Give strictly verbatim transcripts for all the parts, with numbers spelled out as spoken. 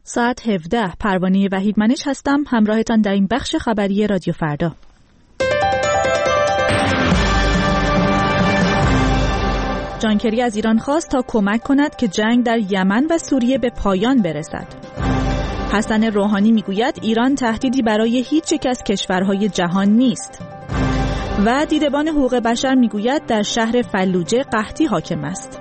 ساعت هفده. پروانه وحیدمنش هستم، همراهتان در این بخش خبری رادیو فردا. جان کری از ایران خواست تا کمک کند که جنگ در یمن و سوریه به پایان برسد. حسن روحانی میگوید ایران تهدیدی برای هیچ یک از کشورهای جهان نیست. و دیدبان حقوق بشر میگوید در شهر فلوجه قحطی حاکم است.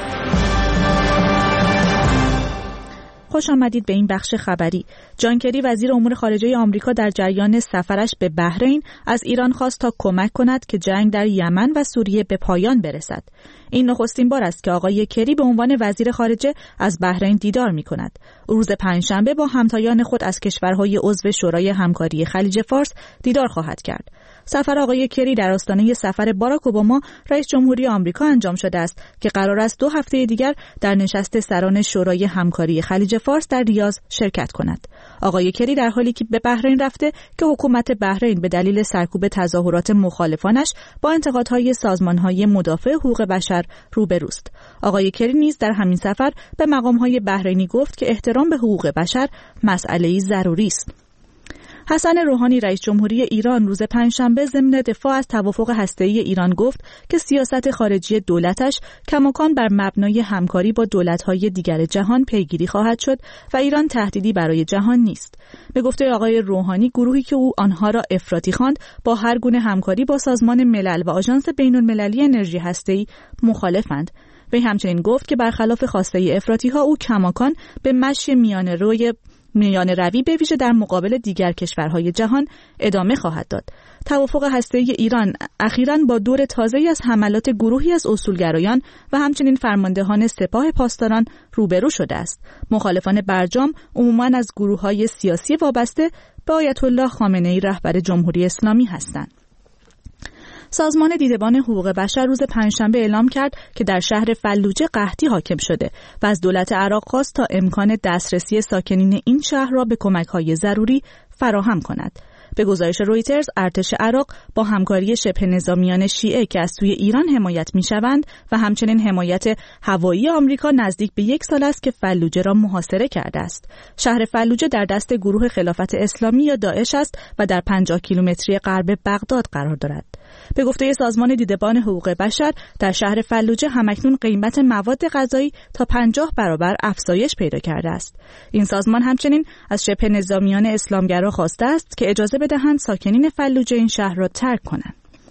خوش آمدید به این بخش خبری. جان کری وزیر امور خارجه آمریکا در جریان سفرش به بحرین از ایران خواست تا کمک کند که جنگ در یمن و سوریه به پایان برسد. این نخستین بار است که آقای کری به عنوان وزیر خارجه از بحرین دیدار می کند. روز پنجشنبه با همتایان خود از کشورهای عضو شورای همکاری خلیج فارس دیدار خواهد کرد. سفر آقای کری در آستانه سفر باراک اوباما رئیس جمهوری آمریکا انجام شده است که قرار است دو هفته دیگر در نشست سران شورای همکاری خلیج فارس در ریاض شرکت کند. آقای کری در حالی که به بحرین رفته که حکومت بحرین به دلیل سرکوب تظاهرات مخالفانش با انتقادهای سازمانهای مدافع حقوق بشر روبروست. آقای کری نیز در همین سفر به مقامهای بحرینی گفت که احترام به حقوق بشر مسئله‌ای ضروری است. حسن روحانی رئیس جمهوری ایران روز پنجشنبه ضمن دفاع از توافق هسته‌ای ایران گفت که سیاست خارجی دولتش کماکان بر مبنای همکاری با دولت‌های دیگر جهان پیگیری خواهد شد و ایران تهدیدی برای جهان نیست. به گفته آقای روحانی گروهی که او آنها را افراطی خواند با هر گونه همکاری با سازمان ملل و آژانس بین‌المللی انرژی هسته‌ای مخالفند. وی همچنین گفت که برخلاف خواسته افراطی‌ها او کماکان به مشی میان روی میان روی به ویژه در مقابل دیگر کشورهای جهان ادامه خواهد داد. توافق هسته‌ای ایران اخیراً با دور تازه‌ای از حملات گروهی از اصولگرایان و همچنین فرماندهان سپاه پاسداران روبرو شده است. مخالفان برجام عموماً از گروه‌های سیاسی وابسته به آیت الله خامنه‌ای رهبر جمهوری اسلامی هستند. سازمان دیدبان حقوق بشر روز پنجشنبه اعلام کرد که در شهر فلوجه قحطی حاکم شده و از دولت عراق خواست تا امکان دسترسی ساکنین این شهر را به کمک‌های ضروری فراهم کند. به گزارش رویترز، ارتش عراق با همکاری شبه نظامیان شیعه که از سوی ایران حمایت می‌شوند و همچنین حمایت هوایی آمریکا نزدیک به یک سال است که فلوجه را محاصره کرده است. شهر فلوجه در دست گروه خلافت اسلامی یا داعش است و در پنجاه کیلومتری غرب بغداد قرار دارد. به گفته سازمان دیدبان حقوق بشر در شهر فلوجه همکنون قیمت مواد غذایی تا پنجاه برابر افزایش پیدا کرده است. این سازمان همچنین از شبه نظامیان اسلامگرا خواسته است که اجازه بدهند ساکنین فلوجه این شهر را ترک کنند.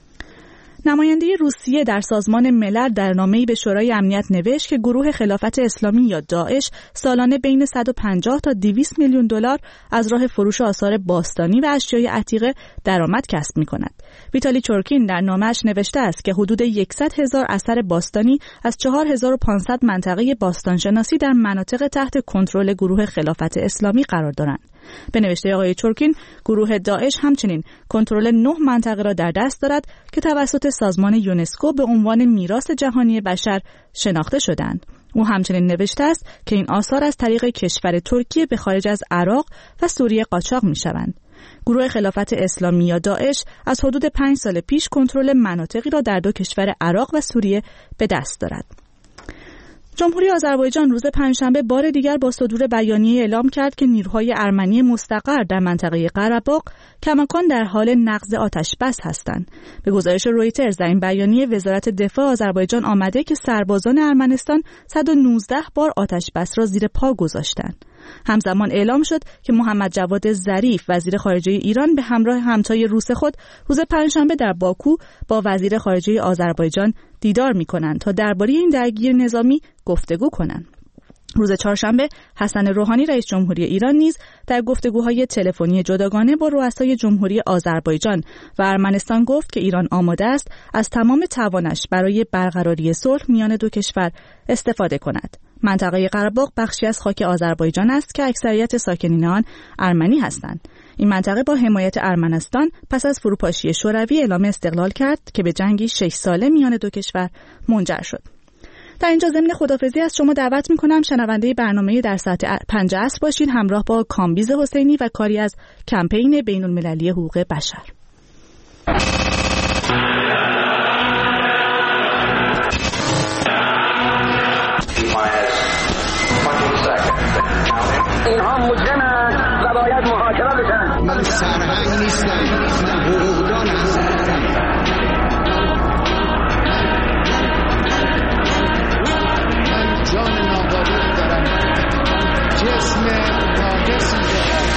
نماینده روسیه در سازمان ملل در نامه‌ای به شورای امنیت نوشت که گروه خلافت اسلامی یا داعش سالانه بین صد و پنجاه تا دویست میلیون دلار از راه فروش آثار باستانی و اشیای عتیقه درآمد کسب می‌کند. ویتالی چورکین در نامه‌اش نوشته است که حدود صد هزار اثر باستانی از چهار هزار و پانصد منطقه باستانشناسی در مناطق تحت کنترل گروه خلافت اسلامی قرار دارند. به نوشته آقای چورکین، گروه داعش همچنین کنترل نه منطقه را در دست دارد که توسط سازمان یونسکو به عنوان میراث جهانی بشر شناخته شدند. او همچنین نوشته است که این آثار از طریق کشور ترکیه به خارج از عراق و سوریه قاچاق می‌شوند. گروه خلافت اسلامی یا داعش از حدود پنج سال پیش کنترل مناطقی را در دو کشور عراق و سوریه به دست دارد. جمهوری آذربایجان روز پنجشنبه بار دیگر با صدور بیانیه اعلام کرد که نیروهای ارمنی مستقر در منطقه قره‌باغ کماکان در حال نقض آتش بس هستند. به گزارش رویترز در این بیانیه وزارت دفاع آذربایجان آمده که سربازان ارمنستان صد و نوزده بار آتش بس را زیر پا گذاشتند. همزمان اعلام شد که محمد جواد ظریف وزیر خارجه ایران به همراه همتای روس خود روز پنجشنبه در باکو با وزیر خارجه آذربایجان دیدار می‌کنند تا درباره این درگیری نظامی گفتگو کنند. روز چهارشنبه حسن روحانی رئیس جمهوری ایران نیز در گفتگوهای تلفنی جداگانه با رؤسای جمهوری آذربایجان و ارمنستان گفت که ایران آماده است از تمام توانش برای برقراری صلح میان دو کشور استفاده کند. منطقه قره‌باغ بخشی از خاک آذربایجان است که اکثریت ساکنین آن ارمنی هستند. این منطقه با حمایت ارمنستان پس از فروپاشی شوروی اعلام استقلال کرد که به جنگی شش ساله میان دو کشور منجر شد. در اینجا ضمن خداحافظی از شما دعوت می‌کنم شنونده برنامه در ساعت پنج عصر باشید همراه با کامبیز حسینی و کاری از کمپین بین‌المللی حقوق بشر. twenty seconds. اینها مجرمند و باید محاکمه بشن. من سرهنگ نیستم، من حقوقدان هستم. من جان نابود دارم، جسم ناقصی دارم.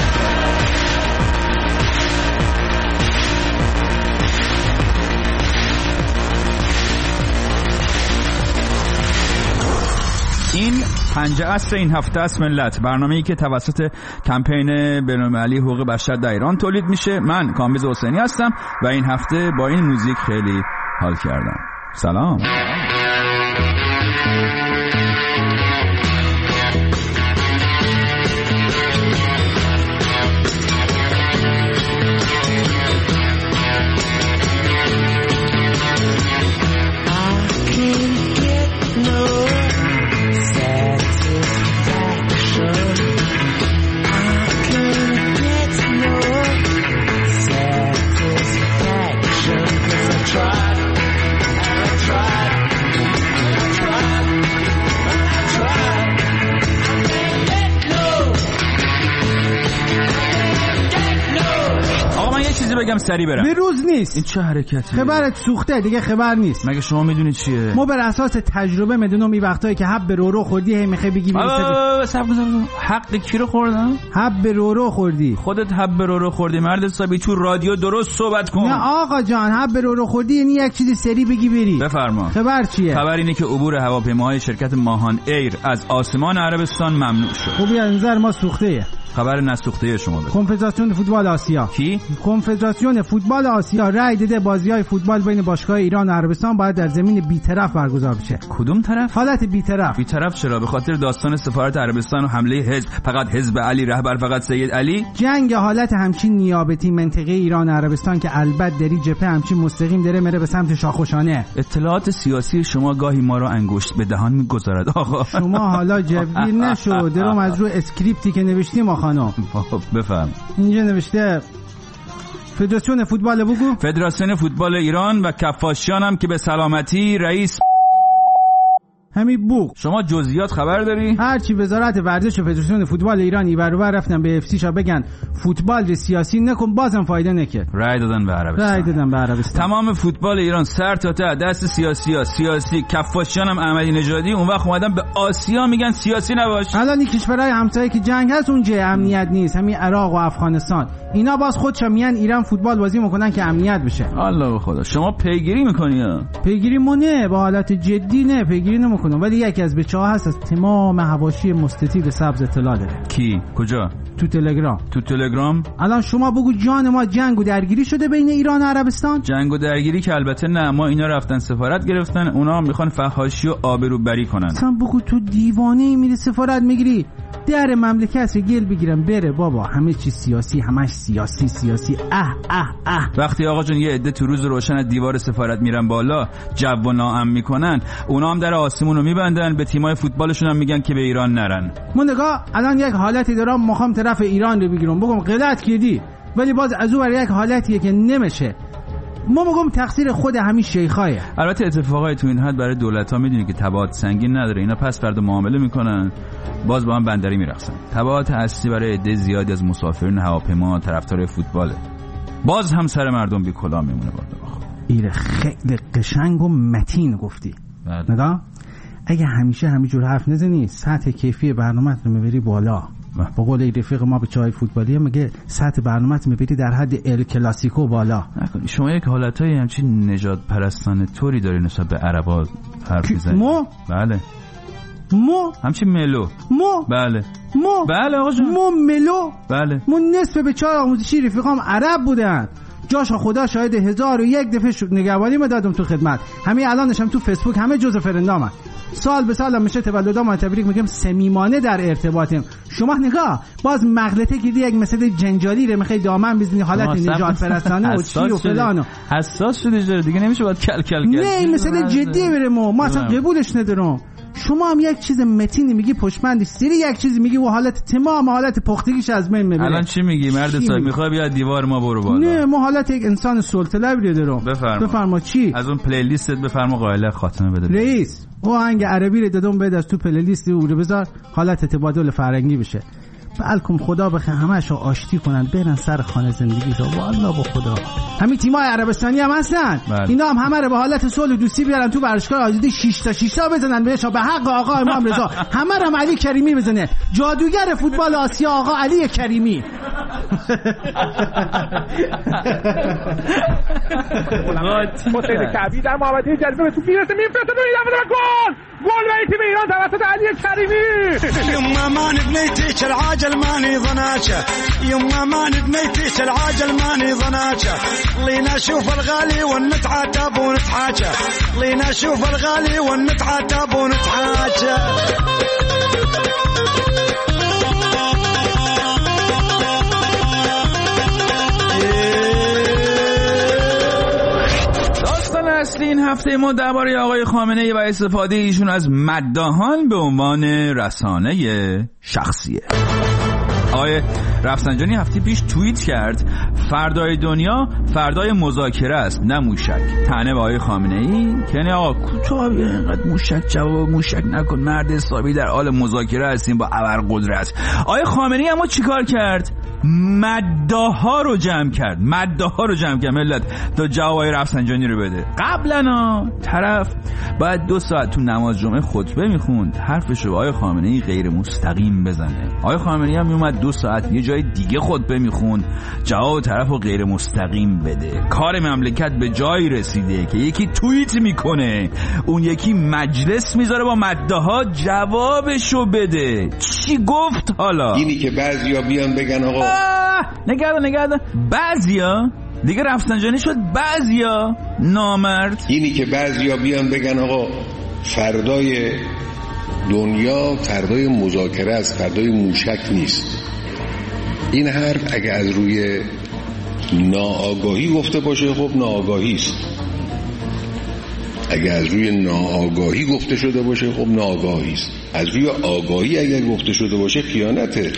این پنج عصر این هفته است ملت، برنامه‌ای که توسط کمپین بین‌المللی حقوق بشر در ایران تولید میشه. من کامبیز حسینی هستم و این هفته با این موزیک خیلی حال کردم. سلام. بگم سری برم. به روز نیست. این چه حرکتی؟ خبرت سوخته دیگه، خبر نیست. مگه شما میدونید چیه؟ ما بر اساس تجربه میدونم این وقتایی که حب رو رو خوردی هی میخوای بگی میرسه. صبر کن. حق کی رو خوردم؟ حب رو رو خوردی. خودت حب رو رو خوردی مرد حسابی. تو رادیو درست صحبت کن. نه آقا جان، حب رو رو خوردی یعنی یک چیزی سری بگی بری. بفرما. خبر چیه؟ خبر اینه که عبور هواپیماهای شرکت ماهان ایر از آسمان عربستان ممنوع شد. خب از نظر ما سوخته. خبر نسوخته شما بده. کنفدراسیون فوتبال آسیا. کی؟ کنفدراسیون فوتبال آسیا رأی داده بازی‌های فوتبال بین باشگاه ایران و عربستان باید در زمین بی‌طرف برگزار بشه. کدوم طرف؟ حالت بی‌طرف. بی‌طرف چرا؟ به خاطر داستان سفارت عربستان و حمله حزب، فقط حزب علی رهبر، فقط سید علی. جنگ حالت همچین نیابتی منطقه ایران و عربستان که البته دری جبهه همچین مستقیم داره میره به سمت شاخوشانه. اطلاعات سیاسی شما گاهی ما رو انگشت به دهان میگذارد آقا. شما حالا جبگیر نشو، درم از رو اسکریپتی که نوشتیم ما خانم. بفهم. اینجا نوشته فدراسیون فوتبال بگو. فدراسیون فوتبال ایران و کفاشیان هم که به سلامتی رئیس همی بوق. شما جزئیات خبر داری؟ هرچی وزارت ورزش و فدراسیون فوتبال ایران ایور و رفتن به اف سی شا بگن فوتبال سیاسی نکن، بازم فایده نکرد. رای دادن به عربستان. رای دادن به عربستان. تمام فوتبال ایران سر تا ته دست سیاسی‌ها، سیاسی کفاشیان هم احمدی نژادی اون وقت اومدن به آسیا میگن سیاسی نباش. الان این کشورهای همسایه که جنگ هست اونجا امنیت نیست، همین عراق و افغانستان اینا باز خودشون میان ایران فوتبال بازی میکنن که امنیت بشه. الله به خدا شما پیگیری میکنی ها؟ پیگیری مونه با حالت جدی نه پیگیری نمیکنم، ولی یکی از بچه‌ها هست از تمام حواشی مستطیل سبز اطلاع داره. کی؟ کجا؟ تو تلگرام. تو تلگرام؟ الان شما بگو جان ما جنگ و درگیری شده بین ایران و عربستان؟ جنگ و درگیری که البته نه، ما اینا رفتن سفارت گرفتن، اونا میخوان فحاشی و آبروبری کنن. اصلا بگو تو دیوانه میری سفارت میگیری در مملکت رو گل بگیرن بره بابا، همه چی سیاسی، همش سیاسی سیاسی. اه اه اه وقتی آقا جون یه عده تو روز روشن از دیوار سفارت میرن بالا جو و ناامن میکنن، اونا هم در آسمون رو میبندن، به تیمای فوتبالشون هم میگن که به ایران نرن. من نگاه الان یک حالتی دارم میخوام طرف ایران رو بگیرم بگم غلط کردی، ولی باز از اون یک حالتیه که نمیشه. ما میگم تقصیر خود همین شیخایه. البته اتفاقای تو این حد برای دولت‌ها میدونی که تبعات سنگین نداره، اینا پس فردا معامله میکنن باز با هم بندری میرقصن. تبعات اصلی برای عده زیادی از مسافرین هواپیما طرفدار فوتباله، باز هم سر مردم بی کلاه میمونه. بالا ایره خیلی قشنگ و متین گفتی. بله. نگاه اگه همیشه همینجور حرف نزنی سطح کیفی برنامه‌ت رو میبری بالا. با قول رفیق ما به چای فوتبالی میگه سطح برنامه‌ت میبری در حد ال کلاسیکو بالا. نکنی شما یک حالتای همچین نژاد پرستانه طوری داری نسبت به عربا حرف میزنی. مو؟ بله. مو؟ همچین ملو. مو؟ بله. مو؟ بله آقا جان. مو ملو؟ بله. مو نصف به چای آموزشی رفیقام عرب بودن. جاش خدا شاهد هزار و یک دفعه نگهبانی دادم تو خدمت. همین الانش هم تو فیسبوک همه جزء فرندامن. سال به سال میشه تولدام تبریک میگم، صمیمانه در ارتباطیم. شما نگاه باز مغلطه کردی یک مثل جنجالی رو میخوای دامن بزنی حالت نجات پرستانه و چی و فلان. حساس شده دیگه نمیشه باید کل کل کرد. نه مثل جدی بریم ما اصلا قبولش ندارم. شما هم یک چیز متینی میگی پشمندی سری یک چیزی میگی و حالت تمام حالت پختگیش از من میبره. الان چی میگی مرد صاحب؟ میخوای بیا دیوار ما برو بالا؟ نه ما حالت یک انسان سلطه‌لبی دارم. بفرما بفرما چی؟ از اون پلی لیستت بفرما قائله خاتمه بده. رئیس آهنگ عربی رو دادم بده از تو پلی لیست او رو بذار حالت تبادل فرهنگی بشه. بلکم خدا بخیر همه‌شو آشتی کنن برن سر خانه زندگی رو. والله به خدا همین تیمای عربستانی هم هستن بله. اینا هم همه رو به حالت صلح و دوستی بیارن تو ورزشگاه آزادی شش تا شش تا بزنن بهش به حق آقا امام رضا. همه رو علی کریمی بزنه، جادوگر فوتبال آسیا آقا علی کریمی. حسین کعبی در محوطه جریمه به توپ میرسه میفرسته روی دفعه گل گل برای تیم ایران توسط علی کریمی. يما ما نبنيتيش العاجل ماني ظناشه يما ما نبنيتيش العاجل ماني ظناشه لينا نشوف الغالي ونتعاتب ونتحاجى لينا نشوف الغالي ونتعاتب ونتحاجى. اصلی این هفته ما درباره آقای خامنه‌ای و استفاده ایشون از مداحان به عنوان رسانه شخصیه. آقای رفسنجانی هفته پیش توییت کرد فردای دنیا فردای مذاکره است نه موشک. طعنه به آقای خامنه‌ای که یعنی آقا کوتاه اینقدر موشک جواب موشک نکن، مرد حسابی در حال مذاکره هستیم با ابرقدرت. آقای خامنه‌ای اما چیکار کرد؟ مداها رو جمع کرد مداها رو جمع کرد ملت تا جوابای رفسنجانی رو بده. قبلا طرف باید دو ساعت تو نماز جمعه خطبه میخوند، حرفش رو آقای خامنه‌ای غیر مستقیم بزنه. آقای خامنه‌ای هم میومد دو ساعت یه جای دیگه خطبه میخوند، جواب طرف رو غیر مستقیم بده. کار مملکت به جایی رسیده که یکی توییت میکنه اون یکی مجلس میذاره با مداها جوابشو بده. چی گفت حالا؟ اینی که بعضیا بیان بگن آقا نگرده نگرده بعضیا دیگه رفسنجانی شد بعضیا نامرد. اینی که بعضیا بیان بگن آقا فردای دنیا فردای مذاکره است فردای موشک نیست. این حرف اگه از روی ناآگاهی گفته باشه خب ناآگاهی است، اگه از روی ناآگاهی گفته شده باشه خب ناآگاهی است، از روی آگاهی اگر گفته شده باشه خیانته.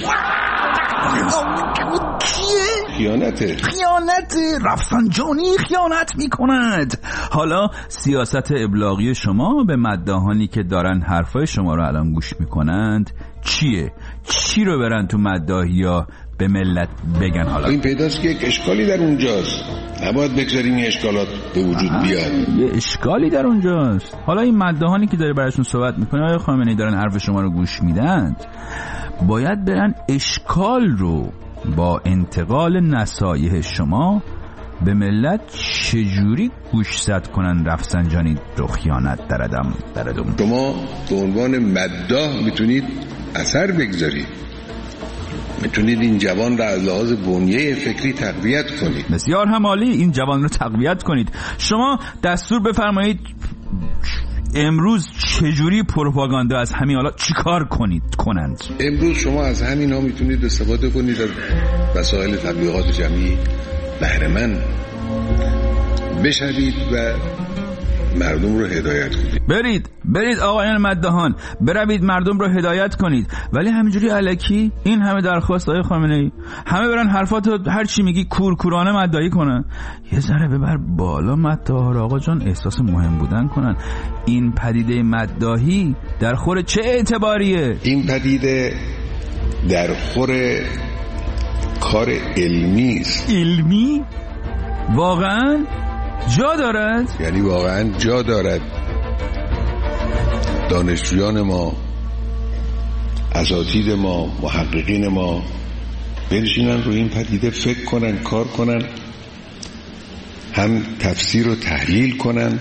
خیانته خیانته رفسنجانی خیانت میکند. حالا سیاست ابلاغی شما به مداحانی که دارن حرفای شما رو الان گوش میکنند چیه؟ چی رو برن تو مداحی ها به ملت بگن؟ حالا این پیداست که یک اشکالی در اونجاست، نباید بگذاریم این اشکالات به وجود بیاد. یه اشکالی در اونجاست. حالا این مداحانی که داره براشون صحبت میکنه آقای خامنه‌ای دارن حرف شما رو گوش میدن، باید برن اشکال رو با انتقال نصایح شما به ملت چجوری گوشزد کنن رفسنجانی رو خیانت دردم دردم. شما به عنوان مداح میتونید اثر بگذارید، میتونید این جوان را از لحاظ بنیه فکری تقویت کنید. بسیار هم عالی، این جوان رو تقویت کنید. شما دستور بفرمایید امروز چجوری پروپاگاندا از همین حالا چیکار کنید کنند؟ امروز شما از همین ها میتونید استفاده کنید، از وسایل تبلیغات جمعی بهره مند بشوید و مردم رو هدایت کنید. برید برید آقایان مداحان، بروید مردم رو هدایت کنید. ولی همینجوری الکی این همه درخواست آقای خامنه‌ای، همه برن حرفاتو هر چی میگی کورکورانه مداحی کنن. یه ذره ببر بالا مداحا رو آقا جان، احساس مهم بودن کنن. این پدیده مداحی در خور چه اعتباریه؟ این پدیده در خور کار علمی است. علمی؟ واقعا جا دارد؟ یعنی واقعا جا دارد دانشجویان ما، اساتید ما، محققین ما بنشینن رو این پدیده فکر کنن، کار کنن، هم تفسیر و تحلیل کنن،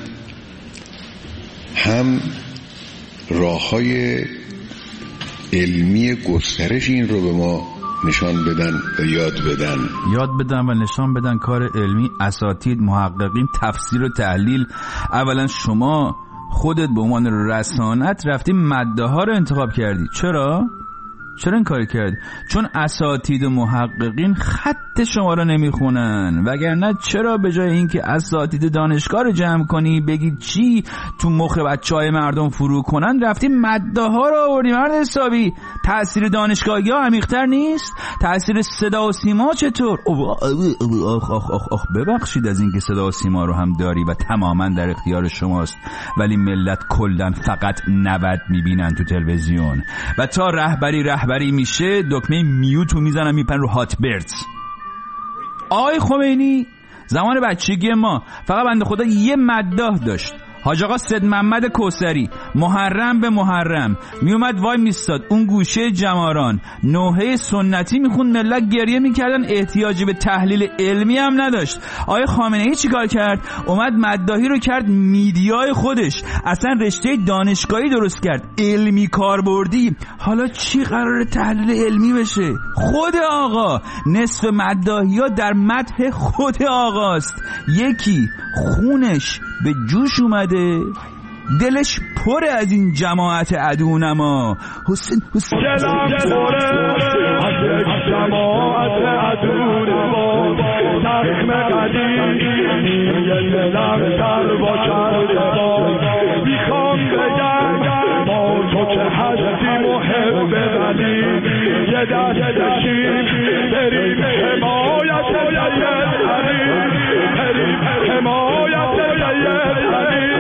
هم راه‌های علمی گسترش این رو به ما نشان بدن و یاد بدن یاد بدن و نشان بدن. کار علمی، اساتید، محققین، تفسیر و تحلیل. اولا شما خودت به عنوان رسانت رفتی مداحا رو انتخاب کردی. چرا؟ چرا این کاری کردی؟ چون اساتید و محققین خط شما رو نمیخونن، وگرنه چرا به جای اینکه اساتید دانشگاه رو جمع کنی بگی چی تو مخ بچهای مردم فرو کنن رفتی مداحا رو آوردی؟ مرد حسابی تأثیر دانشگاهی ها عمیق‌تر نیست؟ تأثیر صدا و سیما چطور؟ آخ آخ آخ آخ ببخشید از اینکه صدا و سیما رو هم داری و تماما در اختیار شماست، ولی ملت کلا فقط نود میبینن تو تلویزیون و تا رهبری رهبری رهبری میشه دکمه میوتو میزنن میپن رو هات بردز. آقای خمینی زمان بچگی ما فقط بنده خدا یه مداح داشت، حاج آقا سید محمد کوثری، محرم به محرم میومد وای میستاد اون گوشه جماران نوحه سنتی میخوند، ملت گریه میکردن، احتیاجی به تحلیل علمی هم نداشت. آقای خامنه‌ای چیکار کرد؟ اومد مداحی رو کرد میدیای خودش، اصلا رشته دانشگاهی درست کرد، علمی کاربردی. حالا چی قراره تحلیل علمی بشه؟ خود آقا نصف مداحی‌ها در مدح خود آقاست. یکی خونش به جوش اومده، دلش پر از این جماعت عدونما. حسین حسین دلم پره از یک جماعت عدونما، زخم قدیمی دلم سر با کرده باز. میخوام بگم ما تو که هستی محب ولی یه دست دشیم بریم حمایت سید علی، بریم حمایت سید علی.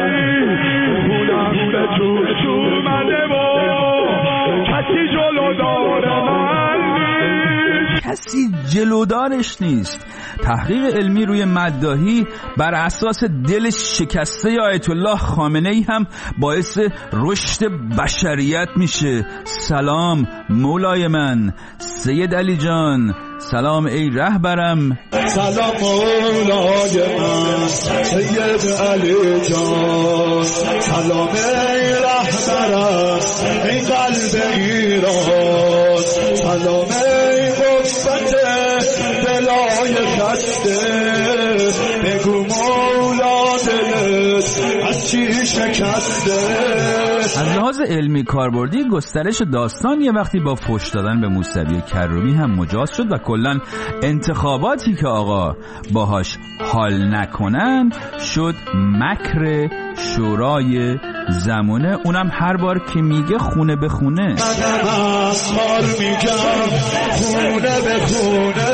خونم به جور جور منه و کسی جلودار من نیست، کسی جلودارش نیست. تحقیق علمی روی مداحی بر اساس دل شکسته آیت الله خامنه‌ای هم باعث رشد بشریت میشه. سلام مولای من سید علی جان، سلام ای رهبرم. سلام مولای من سید علی جان، سلام ای رهبرم ای قلب ایران، سلام ای قدرت دلای خسته، بگو مولا دلت از چی شکسته. از لحاظ علمی کاربردی گسترش داستان یه وقتی با فحش دادن به موسوی کرومی هم مجاز شد و کلن انتخاباتی که آقا باهاش حال نکنن شد مکر شورای زمونه، اونم هر بار که میگه خونه به خونه. منم از حال میگم خونه به خونه،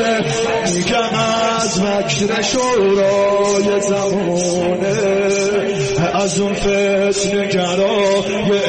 میگم از مکر شورای زمونه، از اون فتنه‌گرای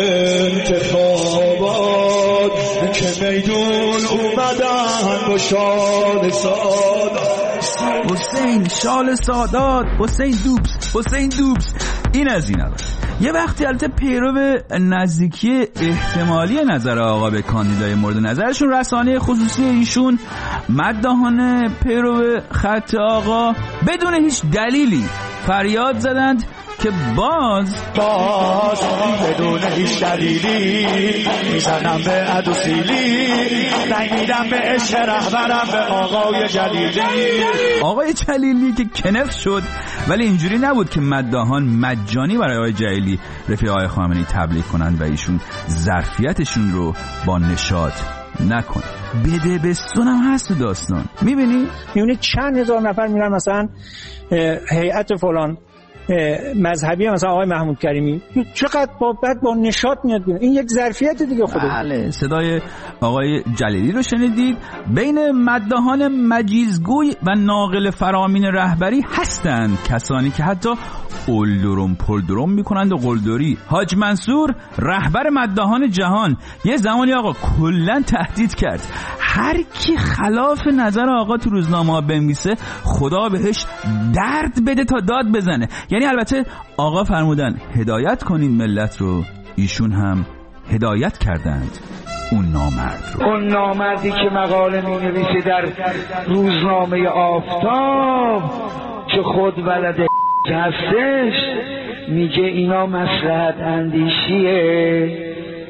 انتخابات که میدون اومدن با شال سادات. حسین شال سادات، حسین دوبس، حسین دوبس. این از این اول. یه وقتی البته پیرو نزدیکی احتمالی نظر آقا به کاندیدای مورد نظرشون رسانه خصوصی ایشون مداحانه پیرو خط آقا بدون هیچ دلیلی فریاد زدند که باز باز بدون هیچ دلیلی میزنم به عدوسیلی، رنگ میدم به عشق رهبرم به آقای جلیلی. آقای جلیلی که کنف شد، ولی اینجوری نبود که مداحان مجانی برای آقای جلیلی رفیق آقای خامنه‌ای تبلیغ کنند و ایشون ظرفیتشون رو با نشاط نکن. بده بستونم هست تو داستان. میبینی؟ میبینی چند هزار نفر میرن مثلا هیئت فلان مذهبی مثلا آقای محمود کریمی، چقدر با بعد با نشاط میاد بیرون. این یک ظرفیت دیگه خودش. بله صدای آقای جلیلی رو شنیدید. بین مداحان مجیزگوی و ناقل فرامین رهبری هستند کسانی که حتی اولدروم پلدروم میکنند و قلدری. حاج منصور رهبر مداحان جهان یه زمانی آقا کلن تهدید کرد هر کی خلاف نظر آقا تو روزنامه ها بنویسه خدا بهش درد بده تا داد بزنه. یعنی البته آقا فرمودن هدایت کنین ملت رو، ایشون هم هدایت کردند اون نامرد رو. اون نامردی که مقاله می نویسه در روزنامه آفتاب که خود ولد هستش، میگه اینا مصلحت اندیشیه،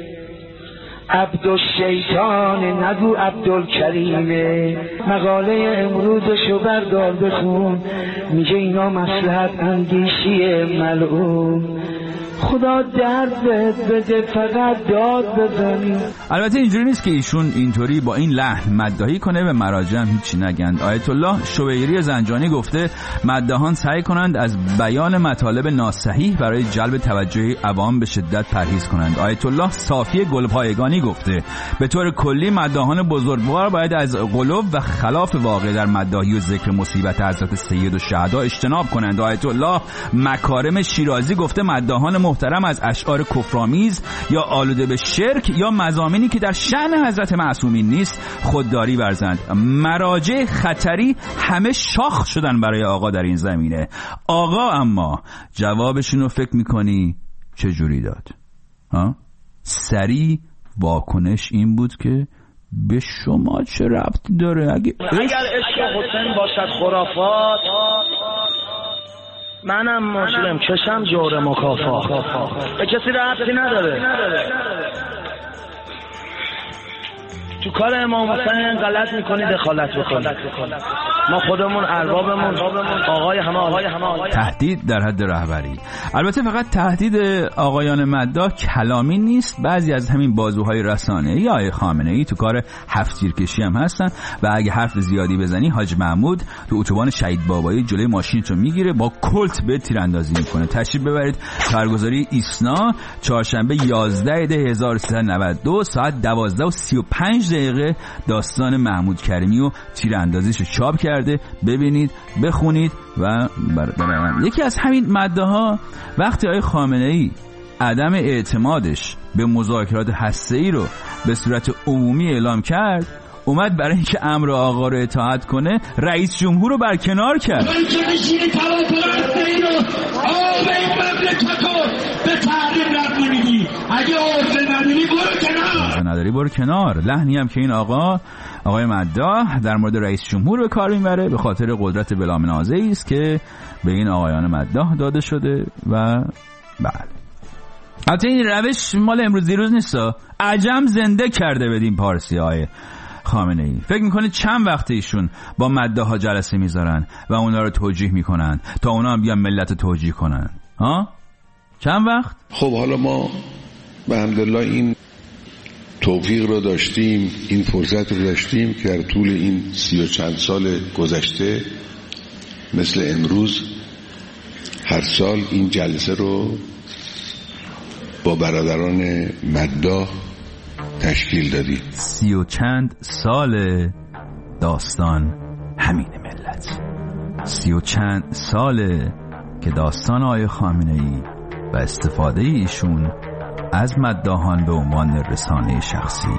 عبدالشیطان نگو عبدالکریمه. مقاله امروزشو بردار بخون، میگه اینا مصلحت اندیشیه ملعون. خدا درد بده فقط داد بزنی. البته اینجوری نیست که ایشون اینطوری با این لحن مداحی کنه و مراجع هم هیچی نگند. آیت الله شویری زنجانی گفته مداحان سعی کنند از بیان مطالب ناصحیح برای جلب توجه عوام به شدت پرهیز کنند. آیت الله صافی گلپایگانی گفته به طور کلی مداحان بزرگوار باید از غلو و خلاف واقع در مداحی و ذکر مصیبت حضرت سید و شهدا اجتناب کنند. آیت الله مکارم شیرازی گفته مداحان محترم از اشعار کفرآمیز یا آلوده به شرک یا مضامینی که در شأن حضرت معصومین نیست خودداری ورزند. مراجع خطری همه شاخ شدن برای آقا در این زمینه. آقا اما جوابشونو فکر میکنی چه جوری داد؟ ها؟ سریع واکنش این بود که به شما چه ربطی داره؟ اگه اگر عشق حسین باشد خرافات، منم مسلم چشم جور مکافات، به کسی ربطی نداره. تو کار امام حسین غلط میکنی دخالت بکنی. ما خودمون اربابمون آقای همه آقای همه آقای تهدید در حد رهبری. البته فقط تهدید آقایان مداح کلامی نیست، بعضی از همین بازوهای رسانه‌ای آقای خامنه‌ای تو کار هفت تیرکشی هم هستن و اگه حرف زیادی بزنی حاج محمود تو اتوبان شهید بابایی جلوی ماشینتو میگیره با کلت به تیراندازی میکنه. تشریف ببرید برگزاری ایسنا چهارشنبه یازده دی هزار و سیصد و نود و دو ساعت دوازده و سی و پنج دقیقه داستان محمود کریمی و تیراندازیشو چاپ کرده. ببینید، بخونید و برای یکی از همین مداح‌ها وقتی آقای خامنه‌ای عدم اعتمادش به مذاکرات هسته‌ای رو به صورت عمومی اعلام کرد، اومد برای اینکه امر آقا رو اطاعت کنه رئیس جمهور رو برکنار کرد. اگه عرضه نداری برو کنار، عرضه نداری برو کنار. لحنی هم که این آقا آقای مداح در مورد رئیس جمهور به کار میبره به خاطر قدرت بلامنازعی است که به این آقایان مداح داده شده و بله. البته این روش مال امروز دیروز نیست، عجم زنده کرده بدیم پارسی های خامنه ای. فکر میکنه چند وقت ایشون با مداح ها جلسه میذارن و اونا رو توجیه میکنن تا اونا هم بیان ملت توجیه کنن؟ ها؟ چند وقت؟ خب حالا ما به حمدالله این توفیق رو داشتیم، این فرصت رو داشتیم که در طول این سی و چند سال گذشته مثل امروز هر سال این جلسه رو با برادران مداح تشکیل دادیم. سی و چند سال داستان همین ملت، سی و چند ساله که داستان آقای خامنه‌ای و استفاده ایشون از مداحان به عنوان رسانه شخصی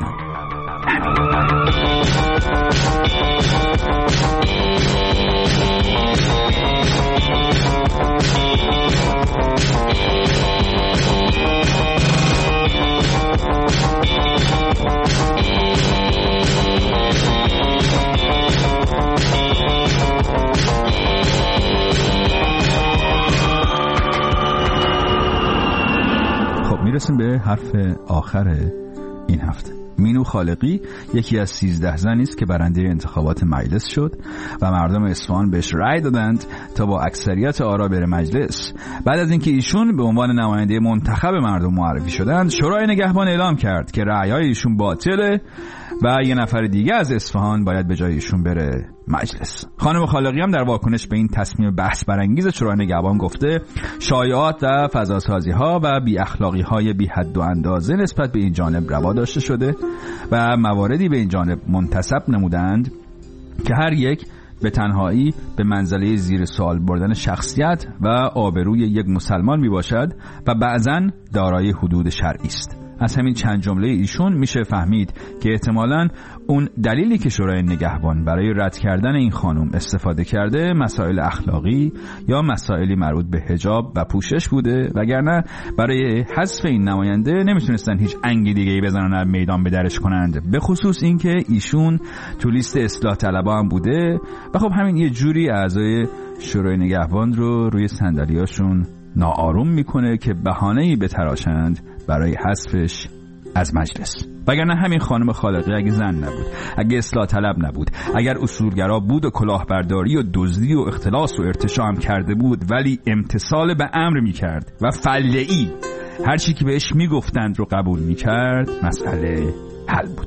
میرسیم به حرف آخر این هفته. مینو خالقی یکی از سیزده زنی است که برنده انتخابات مجلس شد و مردم اصفهان بهش رأی دادند تا با اکثریت آرا بره مجلس. بعد از اینکه ایشون به عنوان نماینده منتخب مردم معرفی شدند، شورای نگهبان اعلام کرد که رأی‌های ایشون باطله و یه نفر دیگه از اصفهان باید به جای ایشون بره مجلس. خانم خالقی هم در واکنش به این تصمیم بحث برانگیز شورای نگهبان گفته شایعات و فضاسازی‌ها و بی اخلاقی‌های بی حد و اندازه نسبت به این جانب روا داشته شده و مواردی به این جانب منتسب نمودند که هر یک به تنهایی به منزله زیر سوال بردن شخصیت و آبروی یک مسلمان می باشد و بعضاً دارای حدود شرعی است. از همین چند جمله ایشون میشه فهمید که احتمالاً اون دلیلی که شورای نگهبان برای رد کردن این خانم استفاده کرده مسائل اخلاقی یا مسائلی مربوط به حجاب و پوشش بوده، وگرنه برای حذف این نماینده نمیتونستن هیچ انگی دیگه‌ای بزنن و میدان به درش کنند، به خصوص اینکه ایشون تو لیست اصلاح طلبا هم بوده و خب همین یه جوری اعضای شورای نگهبان رو روی صندلیاشون ناآروم میکنه که بهانه‌ای بتراشند برای حذفش از مجلس. وگرنه همین خانم خالقی اگه زن نبود، اگه اصلاح طلب نبود، اگر اصولگرا بود و کلاهبرداری و دزدی و اختلاس و ارتشاء هم کرده بود ولی امتثال به امر میکرد و فله‌ای هر چی که بهش میگفتند رو قبول میکرد، مسئله حل بود.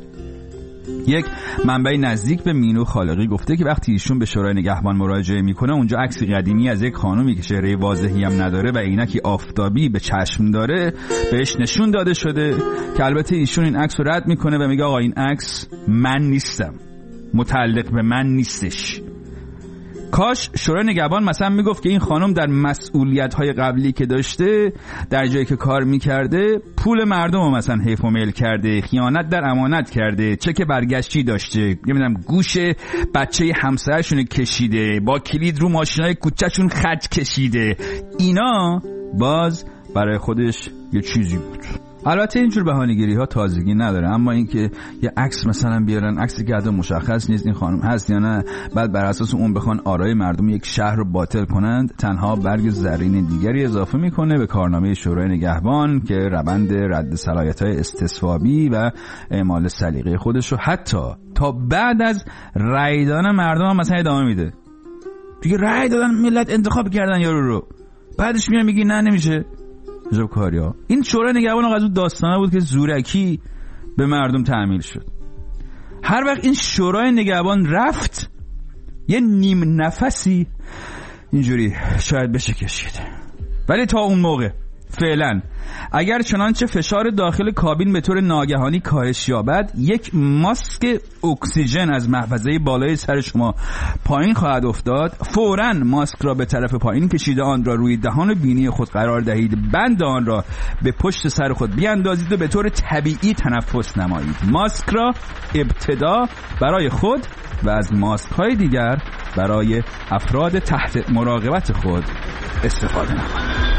یک منبع نزدیک به مینو خالقی گفته که وقتی ایشون به شورای نگهبان مراجعه میکنه اونجا عکسی قدیمی از یک خانومی که چهره واضحی هم نداره و عینکی آفتابی به چشم داره بهش نشون داده شده که البته ایشون این عکس رو رد میکنه و میگه آقا این عکس من نیستم، متعلق به من نیستش. کاش شورای نگهبان مثلا میگفت که این خانم در مسئولیت‌های قبلی که داشته در جایی که کار میکرده پول مردم رو مثلا حیف و میل کرده، خیانت در امانت کرده، چک برگشتی داشته، نمیدونم گوش بچه همسرشون کشیده، با کلید رو ماشینای کوچه‌شون خط کشیده. اینا باز برای خودش یه چیزی بود. البته اینجور بهانه‌گیری ها تازگی نداره، اما اینکه یه عکس مثلا بیارن، عکسی که حتی مشخص نیست این خانم هست یا نه، بعد بر اساس اون بخوان آرای مردم یک شهر رو باطل کنند، تنها برگ زرین دیگری اضافه میکنه به کارنامه شورای نگهبان که روند رد صلاحیت‌های استصوابی و اعمال سلیقه خودش رو حتی تا بعد از رأی دادن مردم هم مثلا ادامه میده. دیگه رأی دادن، ملت انتخاب کردن یارو رو، بعدش میاد میگی نه نمیشه. عجب کاریا. این شورای نگهبان از اون داستانه بود که زورکی به مردم تحمیل شد. هر وقت این شورای نگهبان رفت یه نیم نفسی اینجوری شاید بشه کشید. ولی تا اون موقع فعلا اگر چنانچه فشار داخل کابین به طور ناگهانی کاهش یابد، یک ماسک اکسیژن از محفظه بالای سر شما پایین خواهد افتاد. فوراً ماسک را به طرف پایین کشیده آن را روی دهان و بینی خود قرار دهید، بند آن را به پشت سر خود بیاندازید و به طور طبیعی تنفس نمایید. ماسک را ابتدا برای خود و از ماسک های دیگر برای افراد تحت مراقبت خود استفاده نمایید.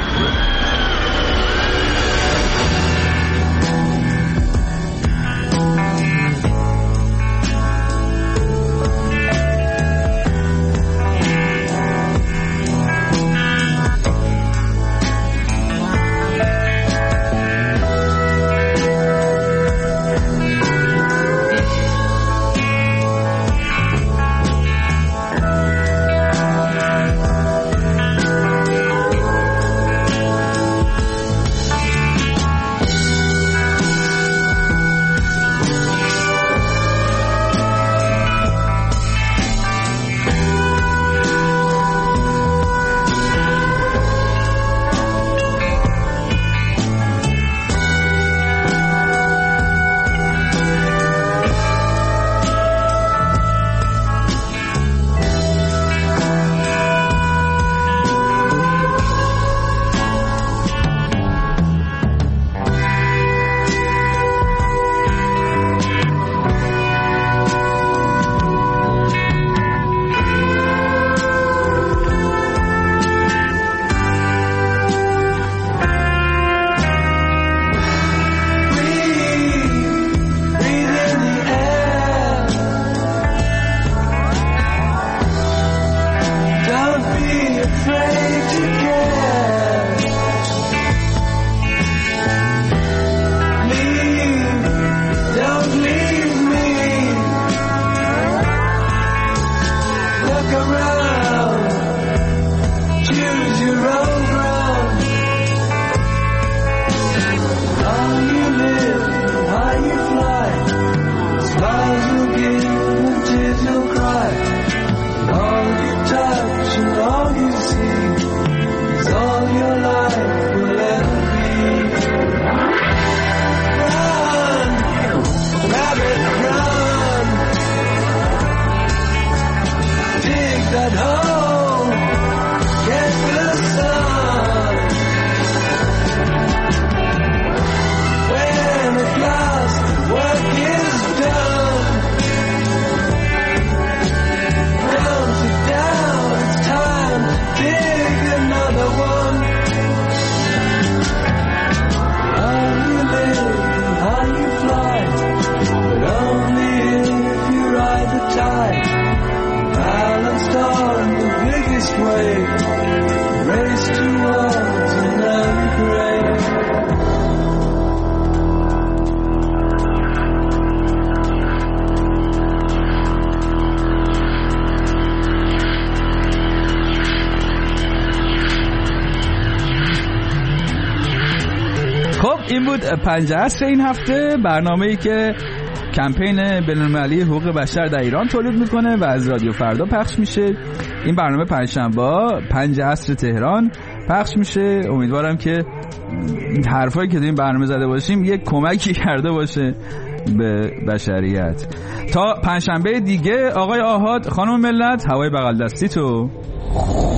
این بود پنج عصر این هفته، برنامه‌ای که کمپین بین‌المللی حقوق بشر در ایران تولید میکنه و از رادیو فردا پخش میشه. این برنامه پنجشنبه پنج عصر تهران پخش میشه. امیدوارم که این حرفایی که در این برنامه زده باشیم یک کمکی کرده باشه به بشریت. تا پنجشنبه دیگه آقای آحاد، خانم ملت، هوای بغل دستی تو